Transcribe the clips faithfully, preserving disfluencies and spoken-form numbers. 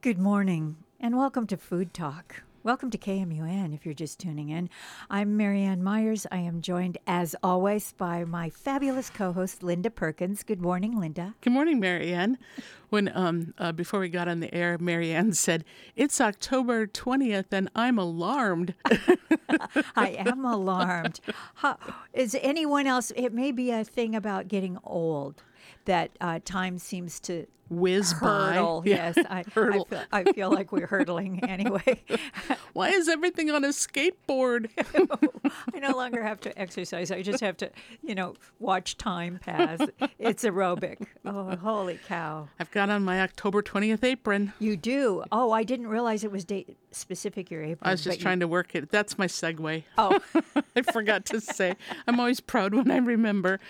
Good morning, and welcome to Food Talk. Welcome to K M U N if you're just tuning in. I'm Marianne Myers. I am joined, as always, by my fabulous co-host, Linda Perkins. Good morning, Linda. Good morning, Marianne. When um uh, before we got on the air, Marianne said, "It's October twentieth and I'm alarmed." I am alarmed. How, is anyone else? It may be a thing about getting old that uh, time seems to Whiz hurdle. by. Yes, I, I, hurdle. feel, I feel like we're hurtling anyway. Why is everything on a skateboard? I no longer have to exercise. I just have to, you know, watch time pass. It's aerobic. Oh, holy cow. I've got on my October twentieth apron. You do? Oh, I didn't realize it was date specific, your apron. I was just but trying to work it. That's my segue. You, oh, I forgot to say. I'm always proud when I remember.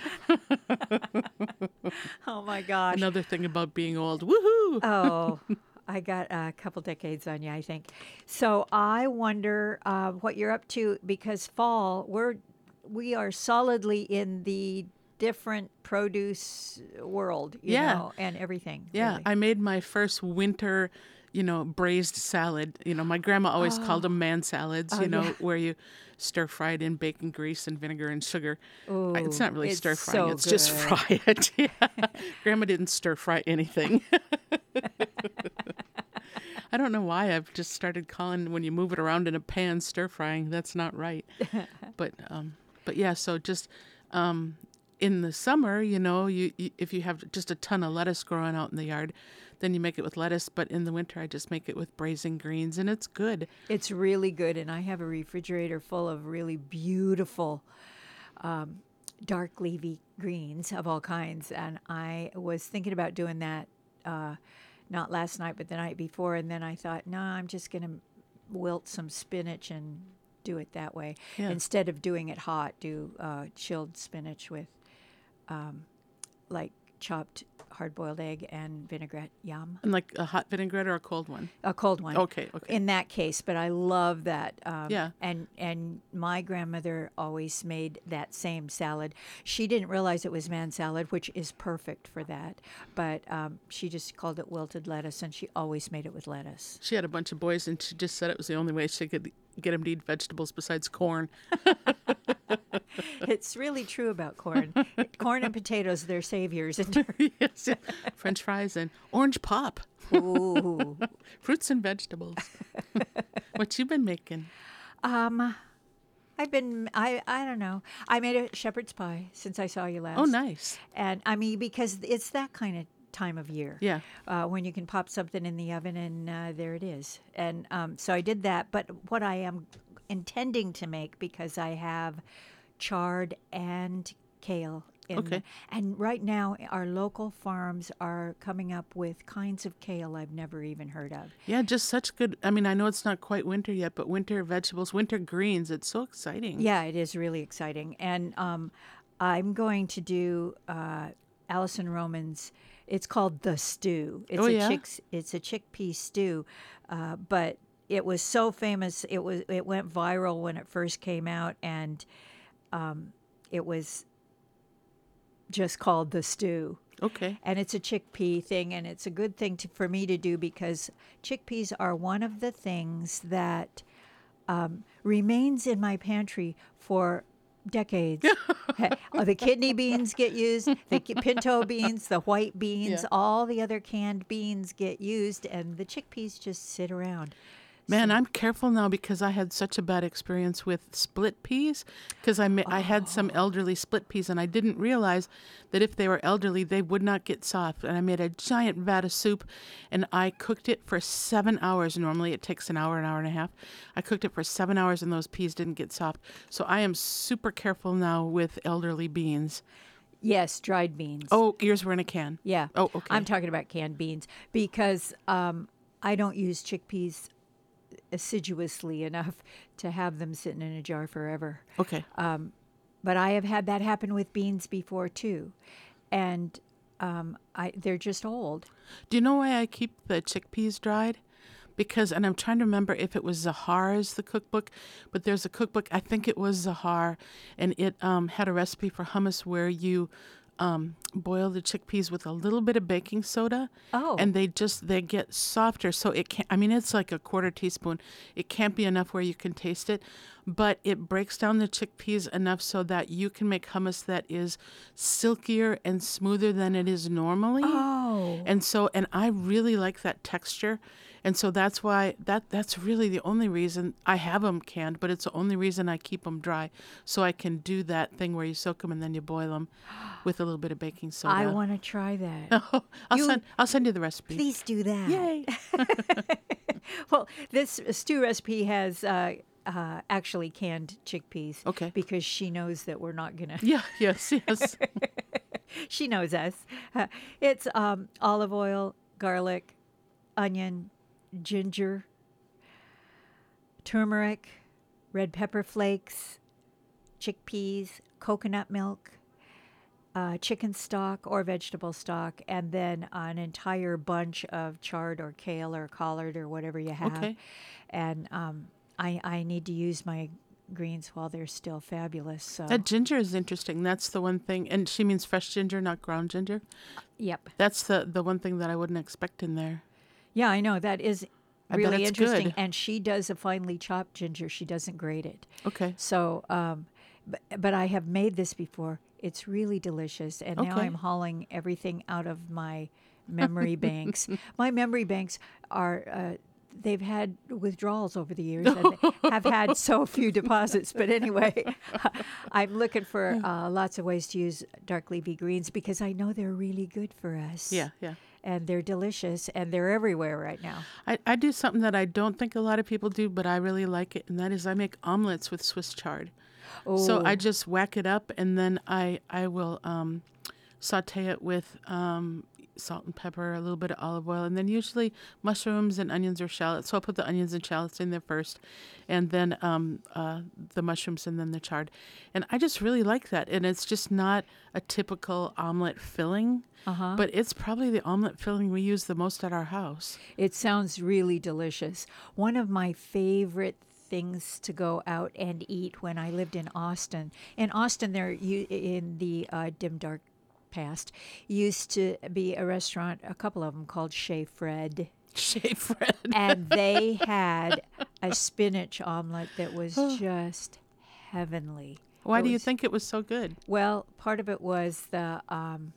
oh my gosh. Another thing about being old. Woohoo! Oh, I got a couple decades on you, I think. So I wonder uh, what you're up to because fall, we're we are solidly in the different produce world, you Yeah. know, and everything. Yeah, really. I made my first winter, you know, braised salad. You know, my grandma always called them man salads, you know, Oh. yeah. where you stir fry it in bacon grease and vinegar and sugar. Ooh, It's not really it's stir frying, so it's just good. fry it. Yeah. Grandma didn't stir fry anything. I don't know why I've just started calling when you move it around in a pan stir frying. That's not right. But um but yeah, so just um in the summer, you know, you, you if you have just a ton of lettuce growing out in the yard, then you make it with lettuce. But in the winter, I just make it with braising greens, and it's good. It's really good, and I have a refrigerator full of really beautiful um, dark leafy greens of all kinds, and I was thinking about doing that uh, not last night, but the night before, and then I thought, no, I'm just going to wilt some spinach and do it that way. Yeah. Instead of doing it hot, do uh, chilled spinach with um, like chopped hard-boiled egg and vinaigrette. Yum. And like a hot vinaigrette or a cold one. A cold one. Okay, okay. In that case, but I love that. Um, Yeah. And and my grandmother always made that same salad. She didn't realize it was man salad, which is perfect for that. But um, she just called it wilted lettuce, and she always made it with lettuce. She had a bunch of boys, and she just said it was the only way she could get them to eat vegetables besides corn. It's really true about corn. Corn and potatoes, they're saviors. And Yes, yeah. French fries and orange pop. ooh. Fruits and vegetables. What you been making? Um, I've been, I, I don't know. I made a shepherd's pie since I saw you last. Oh, nice. And I mean, because it's that kind of time of year. Yeah. Uh, when you can pop something in the oven and uh, there it is. And um, so I did that. But what I am intending to make, because I have chard and kale in Okay. the- and right now our local farms are coming up with kinds of kale I've never even heard of. Yeah, just such good. I mean, I know it's not quite winter yet, but winter vegetables, winter greens, it's so exciting. Yeah, it is really exciting. And um, I'm going to do uh, Allison Roman's. It's called The Stew. It's Oh, a yeah? chicks. It's a chickpea stew, uh, but it was so famous. It was. It went viral when it first came out, and um, it was just called The Stew. Okay. And it's a chickpea thing, and it's a good thing to, for me to do because chickpeas are one of the things that um, remains in my pantry for decades. Oh, the kidney beans get used, the ki- pinto beans, the white beans, Yeah. all the other canned beans get used, and the chickpeas just sit around. Man, I'm careful now because I had such a bad experience with split peas because I ma- I had some elderly split peas and I didn't realize that if they were elderly, they would not get soft. And I made a giant vat of soup and I cooked it for seven hours. Normally it takes an hour, an hour and a half. I cooked it for seven hours and those peas didn't get soft. So I am super careful now with elderly beans. Yes, dried beans. Oh, yours were in a can. Yeah. Oh, okay. I'm talking about canned beans because um, I don't use chickpeas assiduously enough to have them sitting in a jar forever. Okay. But I have had that happen with beans before too, and um, I they're just old. Do you know why I keep the chickpeas dried? Because, and I'm trying to remember if it was Zahar's, the cookbook, but there's a cookbook, I think it was Zahar, and it um, had a recipe for hummus where you um, boil the chickpeas with a little bit of baking soda. Oh. And they just, they get softer. So it can't, I mean, it's like a quarter teaspoon. It can't be enough where you can taste it, but it breaks down the chickpeas enough so that you can make hummus that is silkier and smoother than it is normally. Oh. And so, and I really like that texture. And so that's why, that that's really the only reason I have them canned, but it's the only reason I keep them dry. So I can do that thing where you soak them and then you boil them with a little bit of baking soda. I want to try that. Oh, I'll, You- send, I'll send you the recipe. Please do that. Yay. Well, this stew recipe has uh, uh, actually canned chickpeas. Okay. Because she knows that we're not gonna. Yeah, yes, yes. She knows us. Uh, it's um, olive oil, garlic, onion, ginger, turmeric, red pepper flakes, chickpeas, coconut milk, uh, chicken stock or vegetable stock, and then an entire bunch of chard or kale or collard or whatever you have. Okay. And um, I, I need to use my greens while they're still fabulous. So, That ginger is interesting. That's the one thing. And she means fresh ginger, not ground ginger. yep. That's the, the one thing that I wouldn't expect in there. Yeah, I know. That is I bet really it's interesting. good. And she does a finely chopped ginger. She doesn't grate it. Okay. So, um, but, but I have made this before. It's really delicious. And now Okay. I'm hauling everything out of my memory banks. My memory banks are, uh, they've had withdrawals over the years and they have had so few deposits. But anyway, I'm looking for uh, lots of ways to use dark leafy greens because I know they're really good for us. Yeah, yeah. And they're delicious and they're everywhere right now. I, I do something that I don't think a lot of people do, but I really like it, and that is I make omelets with Swiss chard. So Oh. I just whack it up, and then I I will um, saute it with um, salt and pepper, a little bit of olive oil, and then usually mushrooms and onions or shallots. So I'll put the onions and shallots in there first, and then um, uh, the mushrooms, and then the chard. And I just really like that. And it's just not a typical omelet filling, Uh-huh. but it's probably the omelet filling we use the most at our house. It sounds really delicious. One of my favorite things to go out and eat when I lived in Austin. In Austin, there you in the uh, dim dark past used to be a restaurant, a couple of them called Chez Fred, Chez Fred. and they had a spinach omelet that was just heavenly. Why It do you was- think it was so good? Well, part of it was the um,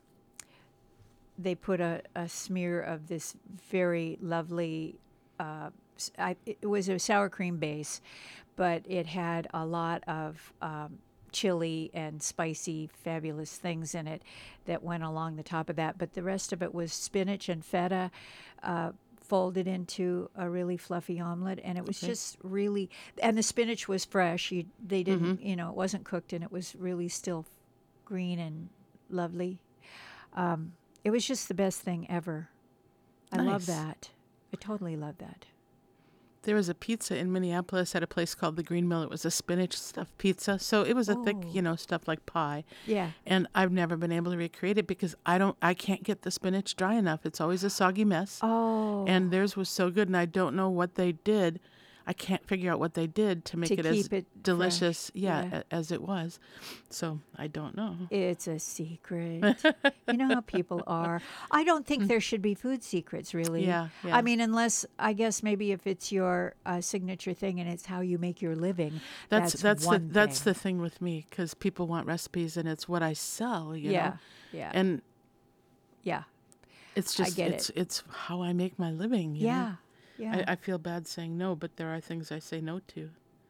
they put a, a smear of this very lovely. Uh, s- I, it was a sour cream base, but it had a lot of um, chili and spicy, fabulous things in it that went along the top of that. But the rest of it was spinach and feta. Uh, folded into a really fluffy omelet, and it was Okay. just really, and the spinach was fresh. You, they didn't, you know, it wasn't cooked, and it was really still green and lovely. Um, it was just the best thing ever. I love Nice. that. I totally love that. There was a pizza in Minneapolis at a place called the Green Mill. It was a spinach stuffed pizza. So it was a thick, Oh. you know, stuff like pie. Yeah. And I've never been able to recreate it because I don't, I can't get the spinach dry enough. It's always a soggy mess. Oh. And theirs was so good. And I don't know what they did. I can't figure out what they did to make To it as keep it delicious, fresh. yeah, Yeah. a- as it was. So I don't know. It's a secret. You know how people are. I don't think there should be food secrets, really. Yeah, yeah. I mean, unless I guess maybe if it's your uh, signature thing and it's how you make your living. That's That's that's the one that's thing. the thing with me because people want recipes and it's what I sell, you Yeah. know. Yeah. And yeah. it's I just get it's it's how I make my living. You know? Yeah. Yeah. I, I feel bad saying no, but there are things I say no to.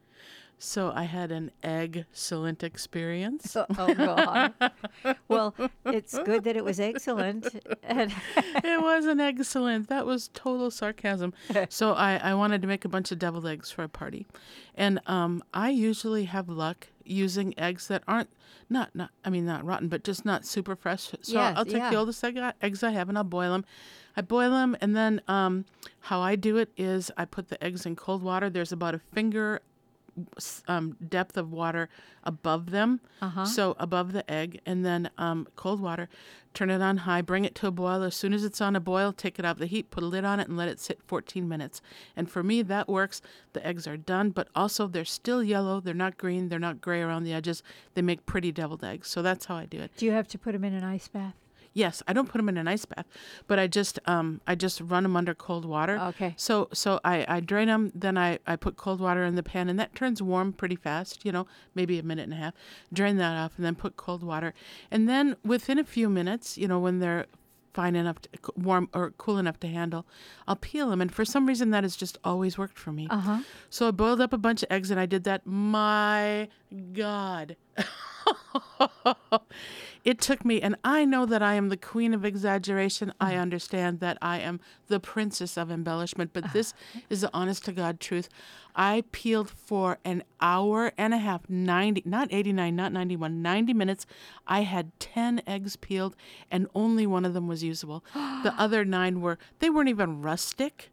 So I had an egg-cellent experience. oh, oh, God. Well, it's good that it was excellent. And It was an excellent. That was total sarcasm. So I, I wanted to make a bunch of deviled eggs for a party. And um, I usually have luck using eggs that aren't, not, not I mean, not rotten, but just not super fresh. So Yes, I'll take yeah. the oldest egg, eggs I have and I'll boil them. I boil them, and then um, how I do it is I put the eggs in cold water. There's about a finger s- um, depth of water above them, Uh-huh. so above the egg, and then um, cold water. Turn it on high, bring it to a boil. As soon as it's on a boil, take it out of the heat, put a lid on it, and let it sit fourteen minutes. And for me, that works. The eggs are done, but also they're still yellow. They're not green. They're not gray around the edges. They make pretty deviled eggs. So that's how I do it. Do you have to put them in an ice bath? Yes, I don't put them in an ice bath, but I just um I just run them under cold water. Okay. So so I, I drain them, then I, I put cold water in the pan, and that turns warm pretty fast, you know, maybe a minute and a half. Drain that off, and then put cold water, and then within a few minutes, you know, when they're fine enough, to, warm or cool enough to handle, I'll peel them. And for some reason, that has just always worked for me. Uh-huh. So I boiled up a bunch of eggs, and I did that. My God. It took me, and I know that I am the queen of exaggeration. I understand that I am the princess of embellishment, but this is the honest to God truth. I peeled for an hour and a half, ninety, not eighty-nine, not ninety-one, ninety minutes. I had ten eggs peeled, and only one of them was usable. The other nine were, they weren't even rustic.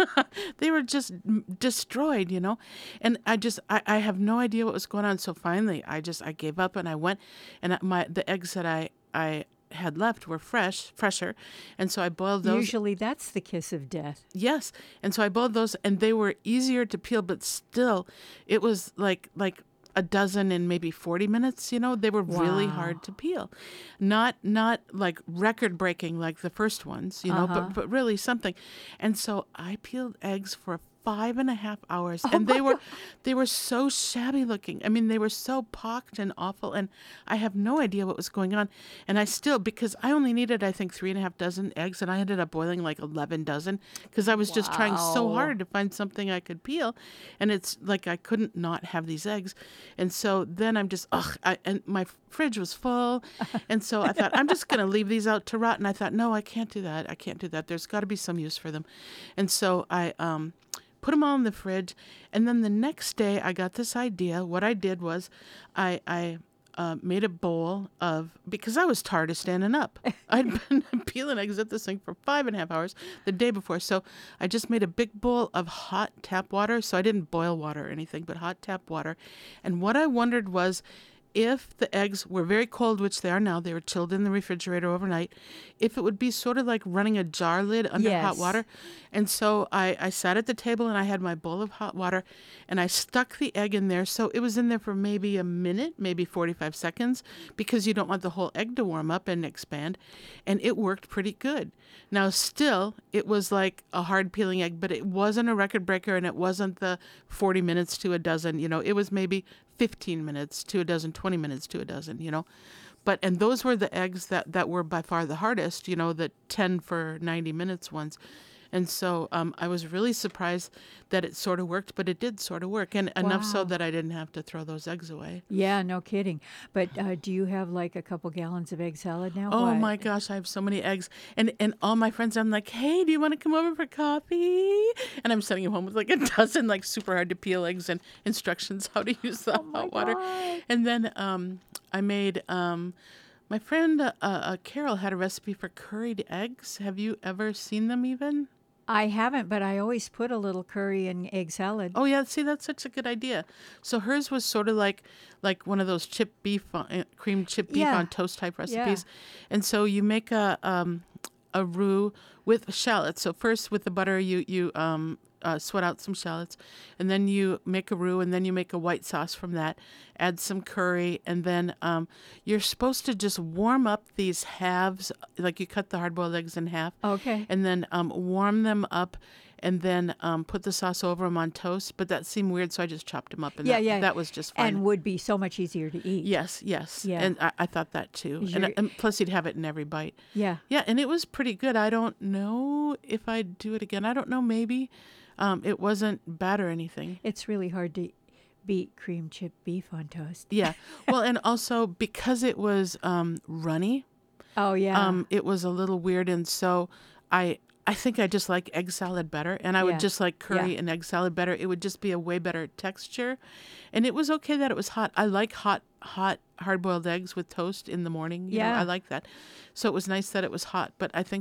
They were just m- destroyed, you know? And I just, I, I have no idea what was going on. So finally, I just, I gave up, and I went, and my the eggs that I, I had left were fresh, fresher. And so I boiled those. Usually that's the kiss of death. Yes. And so I boiled those, and they were easier to peel, but still it was like like a dozen in maybe forty minutes, you know. They were really Wow. hard to peel. Not not like record breaking like the first ones, you know, Uh-huh. but but really something. And so I peeled eggs for five and a half hours, Oh and my they were God. they were so shabby looking. I mean, they were so pocked and awful, and I have no idea what was going on. And I still, because I only needed, I think, three and a half dozen eggs, and I ended up boiling like eleven dozen because I was just trying so Wow. hard to find something I could peel, and it's like I couldn't not have these eggs. And so then I'm just ugh, I, and my fridge was full, and so I thought I'm just gonna leave these out to rot. And I thought, no, I can't do that. I can't do that. There's got to be some use for them. And so I um. put them all in the fridge, and then the next day I got this idea. What I did was I I uh, made a bowl of, because I was tired of standing up. I'd been peeling eggs at this thing for five and a half hours the day before. So I just made a big bowl of hot tap water. So I didn't boil water or anything, but hot tap water. And what I wondered was, if the eggs were very cold, which they are now, they were chilled in the refrigerator overnight, if it would be sort of like running a jar lid under hot Yes. water. And so I, I sat at the table, and I had my bowl of hot water, and I stuck the egg in there. So it was in there for maybe a minute, maybe forty-five seconds, because you don't want the whole egg to warm up and expand. And it worked pretty good. Now, still, it was like a hard peeling egg, but it wasn't a record breaker, and it wasn't the forty minutes to a dozen. You know, it was maybe fifteen minutes to a dozen, twenty minutes to a dozen, you know. But, and those were the eggs that, that were by far the hardest, you know, the ten for ninety minutes ones. And so um, I was really surprised that it sort of worked, but it did sort of work. And enough so Wow. that I didn't have to throw those eggs away. Yeah, no kidding. But uh, do you have like a couple gallons of egg salad now? Oh What? my gosh, I have so many eggs. And and all my friends, I'm like, hey, do you want to come over for coffee? And I'm sending them home with like a dozen like super hard to peel eggs and instructions how to use the Oh my hot water. God. And then um, I made, um, my friend uh, uh, Carol had a recipe for curried eggs. Have you ever seen them even? I haven't, but I always put a little curry in egg salad. Oh yeah, see, that's such a good idea. So hers was sort of like like one of those chip beef, on, uh, cream chip beef Yeah. on toast type recipes. And so you make a um, a roux with shallots. So first with the butter, you you um, uh, sweat out some shallots, and then you make a roux, and then you make a white sauce from that. Add some curry, and then um, you're supposed to just warm up these halves, like you cut the hard-boiled eggs in half, Okay. and then um, warm them up, and then um, put the sauce over them on toast. But that seemed weird, so I just chopped them up, and Yeah, that, yeah. that was just fine. And would be so much easier to eat. Yes, yes. Yeah. And I, I thought that too. Is And, your- and plus, you'd have it in every bite. Yeah. Yeah, and it was pretty good. I don't know if I'd do it again. I don't know, maybe. Um, it wasn't bad or anything. It's really hard to beat cream chip beef on toast. Yeah. Well, and also because it was um, runny, Oh, yeah. um, it was a little weird. And so I I think I just like egg salad better. And I would Yeah. just like curry Yeah. and egg salad better. It would just be a way better texture. And it was okay that it was hot. I like hot, hot hard-boiled eggs with toast in the morning. You know, Yeah. I like that. So it was nice that it was hot. But I think that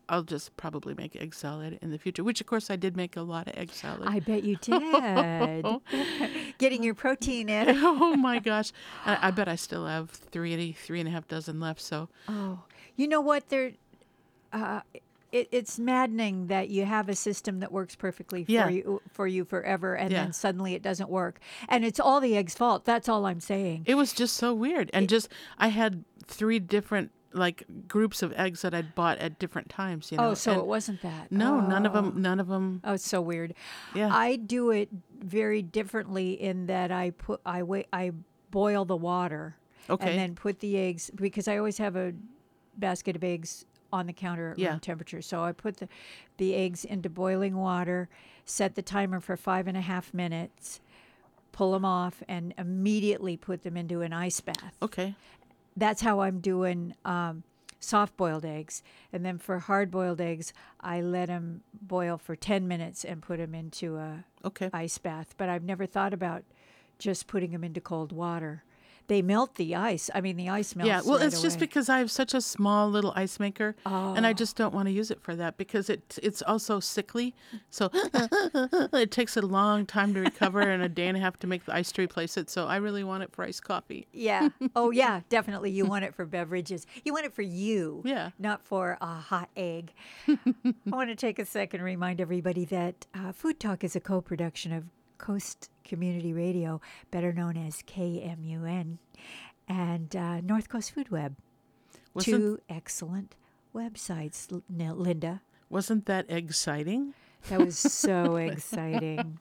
I'll just probably make egg salad in the future, which of course I did make a lot of egg salad. I bet you did. Getting your protein in. Oh my gosh. I, I bet I still have three, three and a half dozen left. So Oh, you know what? There, uh, it, it's maddening that you have a system that works perfectly for Yeah. you for you forever, and Yeah. then suddenly it doesn't work, and it's all the egg's fault. That's all I'm saying. it was just so weird. And just, I had three different like groups of eggs that I'd bought at different times, you know. Oh, so and it wasn't that? no, Oh. none of them, none of them. Oh, it's so weird. Yeah. I do it very differently in that I put I wait I boil the water Okay. and then put the eggs, because I always have a basket of eggs on the counter at Yeah. room temperature. So I put the the eggs into boiling water, set the timer for five and a half minutes, pull them off, and immediately put them into an ice bath. Okay. That's how I'm doing um, soft boiled eggs. And then for hard boiled eggs, I let them boil for ten minutes and put them into a Okay. ice bath. But I've never thought about just putting them into cold water. They melt the ice. I mean, the ice melts. Yeah, well, right it's just away. because I have such a small little ice maker, and I Oh. just don't want to use it for that because it it's also sickly. So it takes a long time to recover and a day and a half to make the ice to replace it. So I really want it for iced coffee. Yeah. Oh, yeah, definitely. You want it for beverages. You want it for you. Yeah. Not for a hot egg. I want to take a second and remind everybody that uh, Food Talk is a co-production of Coast Community Radio, better known as K M U N, and uh, North Coast Food Web. Wasn't Two excellent websites, L- N- Linda. wasn't that exciting? That was so exciting.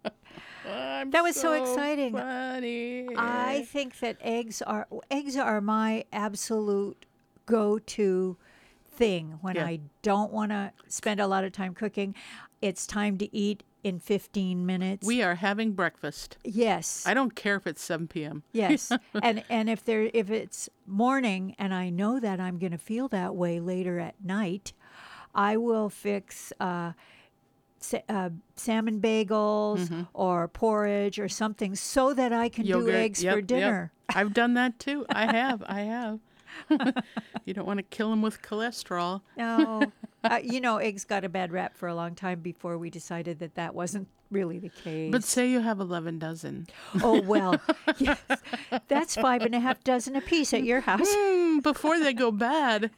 I'm That was so exciting. Funny. I think that eggs are eggs are my absolute go-to thing when Yeah. I don't want to spend a lot of time cooking. It's time to eat in fifteen minutes. we are having breakfast. yes. I don't care if it's seven p.m. Yes. and and if there if it's morning and I know that I'm going to feel that way later at night, I will fix uh sa- uh, salmon bagels or porridge or something so that I can Yogurt. do eggs Yep, for yep. dinner. I've done that too. I have. I have. You don't want to kill them with cholesterol. No, uh, you know, eggs got a bad rap for a long time before we decided that that wasn't really the case. But say you have eleven dozen. oh well, yes, that's five and a half dozen apiece at your house. Mm, before they go bad,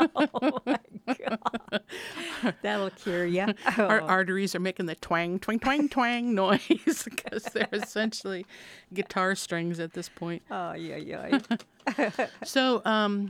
That'll cure you. our arteries are making the twang, twang, twang, twang noise because they're essentially guitar strings at this point. Oh yeah, yeah. So, um,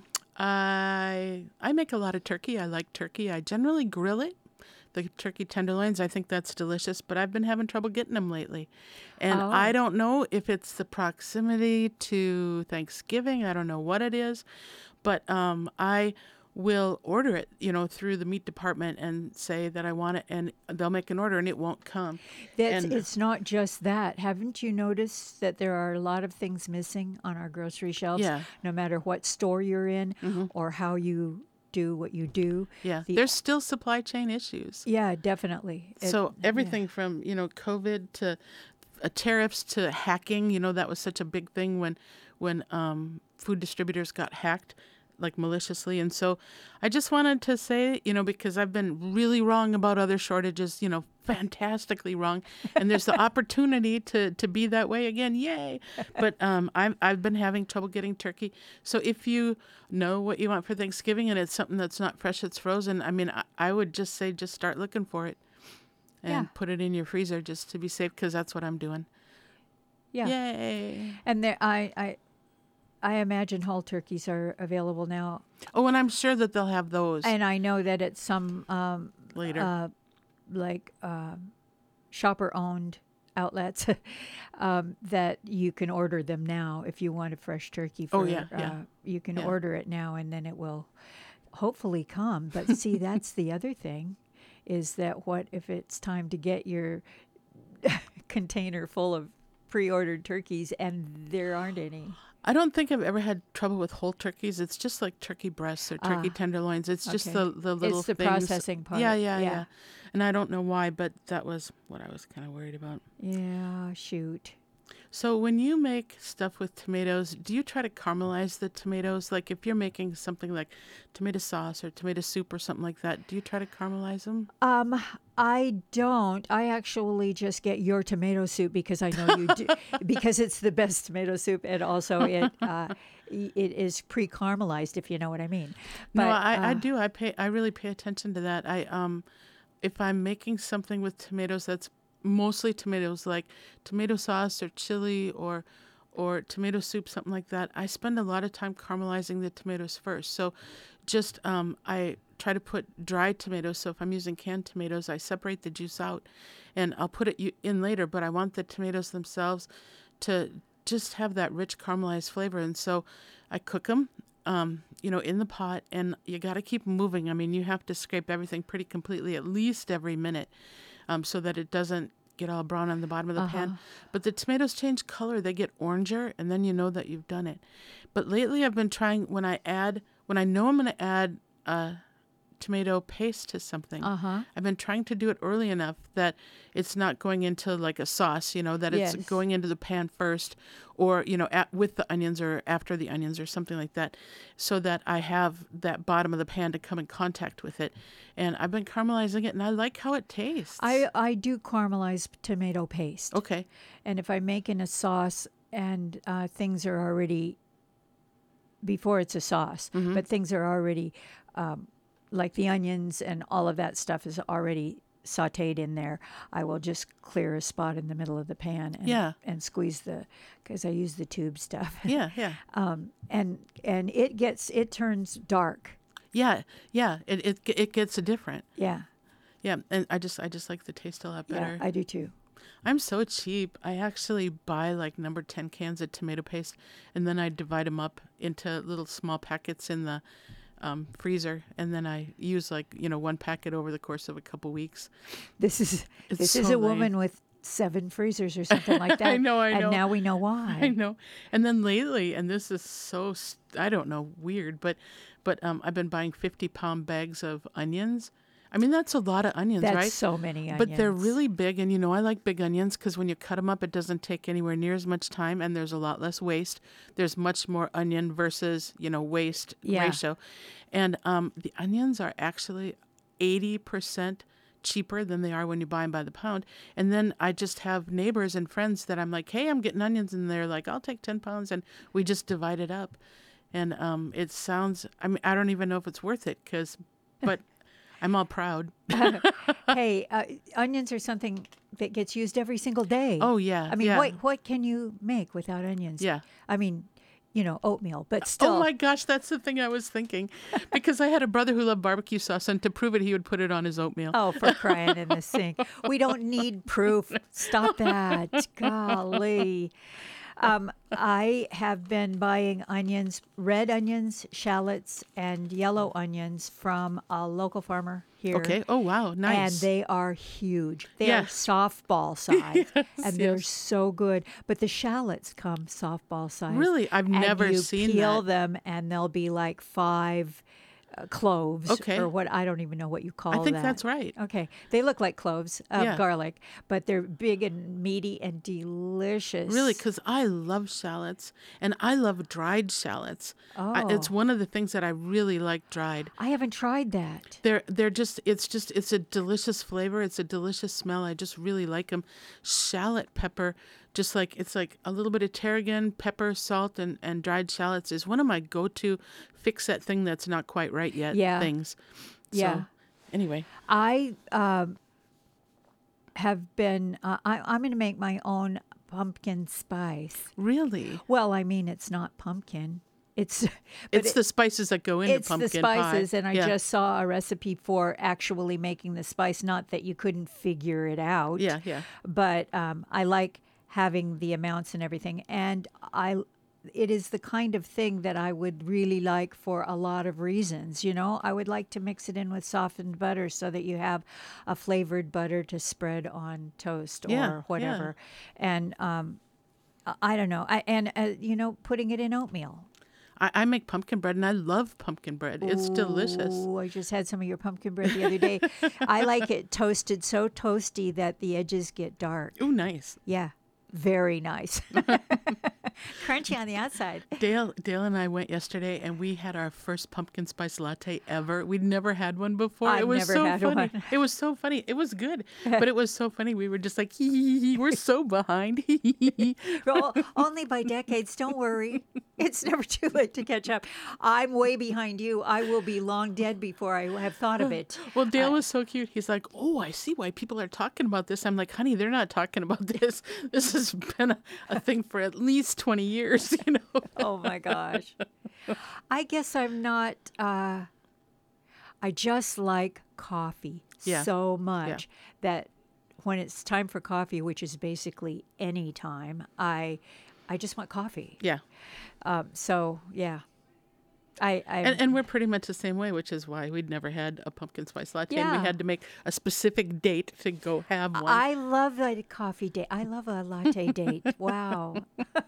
I I make a lot of turkey. I like turkey. I generally grill it. The turkey tenderloins, I think that's delicious, but I've been having trouble getting them lately. And Oh. I don't know if it's the proximity to Thanksgiving. I don't know what it is, but um, I will order it, you know, through the meat department and say that I want it, and they'll make an order and it won't come. That's, And- it's not just that. Haven't you noticed that there are a lot of things missing on our grocery shelves? Yeah. No matter what store you're in or how you do what you do. Yeah, The- there's still supply chain issues. Yeah, definitely. It- So everything from, you know, COVID to uh, tariffs to hacking, you know, that was such a big thing when when um, food distributors got hacked, like maliciously. And so I just wanted to say, you know, because I've been really wrong about other shortages, you know, fantastically wrong. And there's the opportunity to, to be that way again. Yay. But um, I've, I've been having trouble getting turkey. So if you know what you want for Thanksgiving and it's something that's not fresh, it's frozen, I mean, I, I would just say just start looking for it and Yeah. put it in your freezer just to be safe, because that's what I'm doing. yeah. Yay. And there, I, I, I imagine whole turkeys are available now, Oh, and I'm sure that they'll have those and I know that at some um, later. uh, like um, shopper-owned outlets um, that you can order them now if you want a fresh turkey. For, Oh, yeah, yeah. Uh, you can Yeah. order it now, and then it will hopefully come. But see, that's the other thing, is that what if it's time to get your container full of pre-ordered turkeys and there aren't any? I don't think I've ever had trouble with whole turkeys. It's just like turkey breasts or turkey Ah, tenderloins. It's just okay. the, the little It's the things. processing part. Yeah, yeah, yeah, Yeah. And I don't know why, but that was what I was kind of worried about. Yeah, shoot. So when you make stuff with tomatoes, do you try to caramelize the tomatoes? Like if you're making something like tomato sauce or tomato soup or something like that, do you try to caramelize them? Um, I don't. I actually just get your tomato soup because I know you do, because it's the best tomato soup, and also it uh, y- it is pre-caramelized, if you know what I mean. No, But I, I uh, do. I pay. I really pay attention to that. I um, if I'm making something with tomatoes, that's mostly tomatoes, like tomato sauce or chili or or tomato soup, something like that. I spend a lot of time caramelizing the tomatoes first. So, just um, I try to put dried tomatoes. So if I'm using canned tomatoes, I separate the juice out, and I'll put it u- in later. But I want the tomatoes themselves to just have that rich caramelized flavor, and so I cook them. Um, you know, in the pot, and you got to keep moving. I mean, you have to scrape everything pretty completely at least every minute, um, so that it doesn't get all brown on the bottom of the uh-huh. pan. But the tomatoes change color; they get oranger, and then you know that you've done it. But lately, I've been trying when I add when I know I'm going to add uh, tomato paste to something. Uh-huh. I've been trying to do it early enough that it's not going into like a sauce, you know, that it's Yes. going into the pan first, or, you know, at, with the onions or after the onions or something like that, so that I have that bottom of the pan to come in contact with it. And I've been caramelizing it, and I like how it tastes. I I do caramelize tomato paste, Okay. and if I'm making a sauce and uh, things are already before it's a sauce, Mm-hmm. but things are already um, like the onions and all of that stuff is already sautéed in there. I will just clear a spot in the middle of the pan and Yeah. and squeeze the because I use the tube stuff. Yeah, yeah. um, and and it gets it turns dark. Yeah, yeah. It it it gets different. Yeah, Yeah, and I just I just like the taste a lot better. yeah, I do too. I'm so cheap. I actually buy like number ten cans of tomato paste, and then I divide them up into little small packets in the um, freezer, and then I use like, you know, one packet over the course of a couple weeks. This is It's this is so a woman lame. with seven freezers or something like that. I know, I and know. now we know I why. know. And then lately, and this is so, s- I don't know, weird, but but um, I've been buying fifty pound bags of onions. I mean, that's a lot of onions, That's right? so many onions. But they're really big, and you know, I like big onions because when you cut them up, it doesn't take anywhere near as much time, and there's a lot less waste. There's much more onion versus, you know, waste Yeah. ratio. And um, the onions are actually eighty percent cheaper than they are when you buy them by the pound. And then I just have neighbors and friends that I'm like, hey, I'm getting onions, and they're like, I'll take ten pounds, and we just divide it up. And um, it sounds, I mean, I don't even know if it's worth it, because, but I'm all proud. Hey, uh, onions are something that gets used every single day. Oh, yeah. I mean, yeah. what what can you make without onions? Yeah. I mean, you know, oatmeal, but still. Oh my gosh, that's the thing I was thinking. Because I had a brother who loved barbecue sauce, and to prove it, he would put it on his oatmeal. Oh, for crying in the sink. We don't need proof. Stop that. Golly. Um, I have been buying onions, red onions, shallots, and yellow onions from a local farmer here. Okay. Oh, wow. And Nice. they are huge. They Yeah. are softball size, Yes, and they're yes. so good. But the shallots come softball size. Really? I've And never you seen peel that. them, and they'll be like five uh, cloves, Okay. or what I don't even know what you call I think that. that's right. Okay, they look like cloves of Yeah. garlic, but they're big and meaty and delicious. Really, because I love shallots, and I love dried shallots. I, it's Oh. one of the things that I really like dried. I haven't tried that. They're they're just it's just it's a delicious flavor. It's a delicious smell. I just really like them. Shallot pepper, just like it's like a little bit of tarragon, pepper, salt, and and dried shallots is one of my go-to fix that thing that's not quite right yet Yeah. things. Yeah. So, anyway, I um, have been. Uh, I, I'm going to make my own pumpkin spice. really, Well, I mean, it's not pumpkin. It's but it's it- the spices that go into it's pumpkin the spices, pie. and I yeah. just saw a recipe for actually making the spice. Not that you couldn't figure it out. yeah, yeah. But um, I like having the amounts and everything, and I. It is the kind of thing that I would really like for a lot of reasons. You know, I would like to mix it in with softened butter so that you have a flavored butter to spread on toast Yeah, or yeah. whatever. And um, I- I don't know. I, and, uh, you know, putting it in oatmeal. I, I make pumpkin bread, and I love pumpkin bread. It's delicious. Oh, I just had some of your pumpkin bread the other day. I like it toasted so toasty that the edges get dark. Oh, nice. Yeah. very nice. Crunchy on the outside. Dale, Dale and I went yesterday, and we had our first pumpkin spice latte ever. We'd never had one before. I've it was never so had funny. one. It was so funny. It was good, but it was so funny. We were just like, hee, hee, hee. We're so behind. Hee, hee, hee. Well, only by decades. Don't worry. It's never too late to catch up. I'm way behind you. I will be long dead before I have thought of it. Well, Dale was so cute. He's like, oh, I see why people are talking about this. I'm like, honey, they're not talking about this. This has been a, a thing for at least twenty years, you know. Oh my gosh. I guess I'm not, uh, I just like coffee Yeah. so much that when it's time for coffee, which is basically any time, I, I just want coffee. Yeah. Um, so yeah, I, I And, and we're pretty much the same way, which is why we'd never had a pumpkin spice latte. And Yeah. we had to make a specific date to go have one. I love a coffee date. I love a latte date. Wow.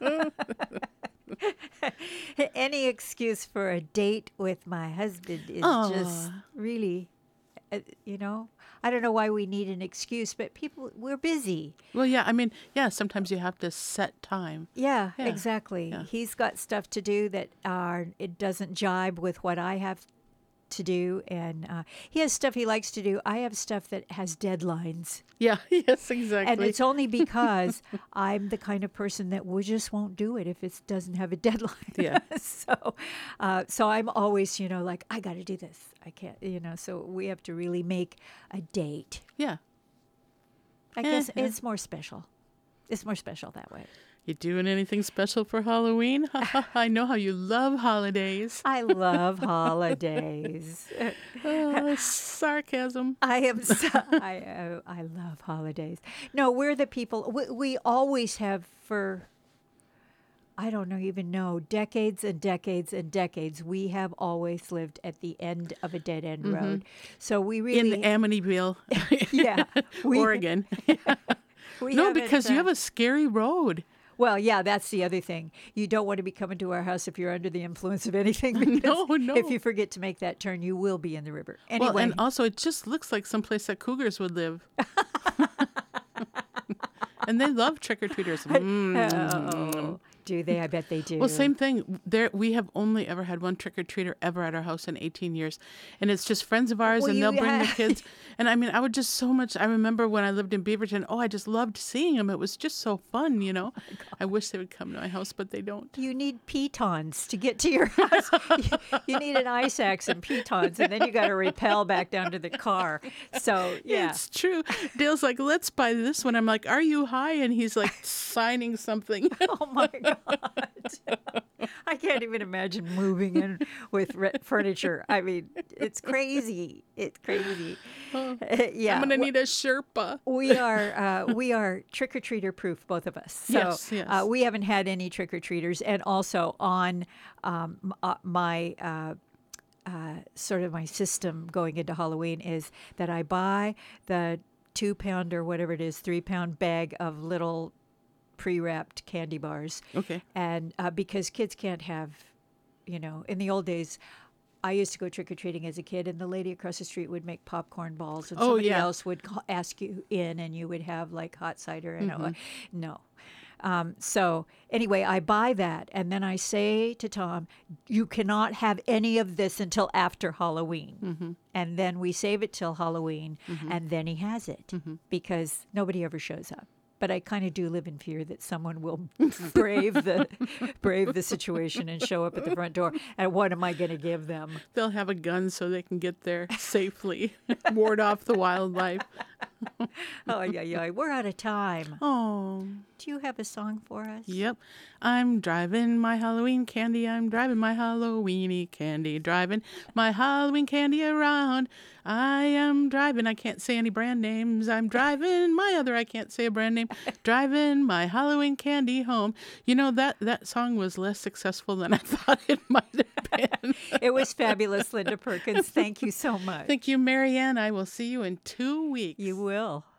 Any excuse for a date with my husband is just Aw. really, uh, you know, I don't know why we need an excuse, but people, we're busy. Well, yeah, I mean, yeah, sometimes you have to set time. Yeah, Yeah, exactly. yeah. He's got stuff to do that are, it doesn't jibe with what I have to do. And uh, he has stuff he likes to do. I have stuff that has deadlines. Yeah, yes, exactly. And it's only because I'm the kind of person that we just won't do it if it doesn't have a deadline. Yeah. so, uh, so I'm always, you know, like, I got to do this. I can't, you know, so we have to really make a date. yeah. I Eh, guess yeah. it's more special. It's more special that way. You doing anything special for Halloween? I know how you love holidays. I love holidays. Oh, sarcasm. I am. So, I uh, I love holidays. No, we're the people. We, we always have for. I don't know, even know, decades and decades and decades. We have always lived at the end of a dead end road. So we really, In Amityville, yeah, we, Oregon. we No, haven't, because you uh, have a scary road. Well, yeah, that's the other thing. You don't want to be coming to our house if you're under the influence of anything. Because No, no. if you forget to make that turn, you will be in the river. Anyway, Well, and also it just looks like someplace that cougars would live. And they love trick-or-treaters. Mm. oh, do they? I bet they do. Well, same thing. There, we have only ever had one trick or treater ever at our house in eighteen years, and it's just friends of ours, Well, and you they'll bring the ha- kids. And I mean, I would just so much. I remember when I lived in Beaverton. Oh, I just loved seeing them. It was just so fun, you know. I wish they would come to my house, but they don't. You need pitons to get to your house. you, you need an ice axe and pitons, and then you got to rappel back down to the car. So, yeah. It's true. Dale's like, let's buy this one. I'm like, are you high? And he's like signing something. Oh, my God. I can't even imagine moving in with re- furniture. I mean, it's crazy. It's crazy. Uh, yeah. I'm gonna need a Sherpa. We are uh, we are trick or treater proof, both of us. So Yes, yes. Uh, we haven't had any trick or treaters, and also on um, m- uh, my uh, uh, sort of my system going into Halloween is that I buy the two pound or whatever it is, three pound bag of little pre-wrapped candy bars, Okay. and uh, because kids can't have, you know, in the old days. I used to go trick or treating as a kid, and the lady across the street would make popcorn balls, and Oh, somebody yeah. else would ca- ask you in, and you would have like hot cider. And Mm-hmm. uh, no, um, so anyway, I buy that, and then I say to Tom, "You cannot have any of this until after Halloween." Mm-hmm. And then we save it till Halloween, and then he has it Mm-hmm. because nobody ever shows up. But I kind of do live in fear that someone will brave the brave the situation and show up at the front door. And what am I going to give them? They'll have a gun so they can get there safely, ward off the wildlife. Oh, yeah, yeah. We're out of time. Oh, Do you have a song for us? yep. I'm driving my Halloween candy. I'm driving my Halloweeny candy. Driving my Halloween candy around. I am driving. I can't say any brand names. I'm driving my other. I can't say a brand name. Driving my Halloween candy home. You know, that, that song was less successful than I thought it might have been. It was fabulous, Linda Perkins. Thank you so much. Thank you, Marianne. I will see you in two weeks. You will.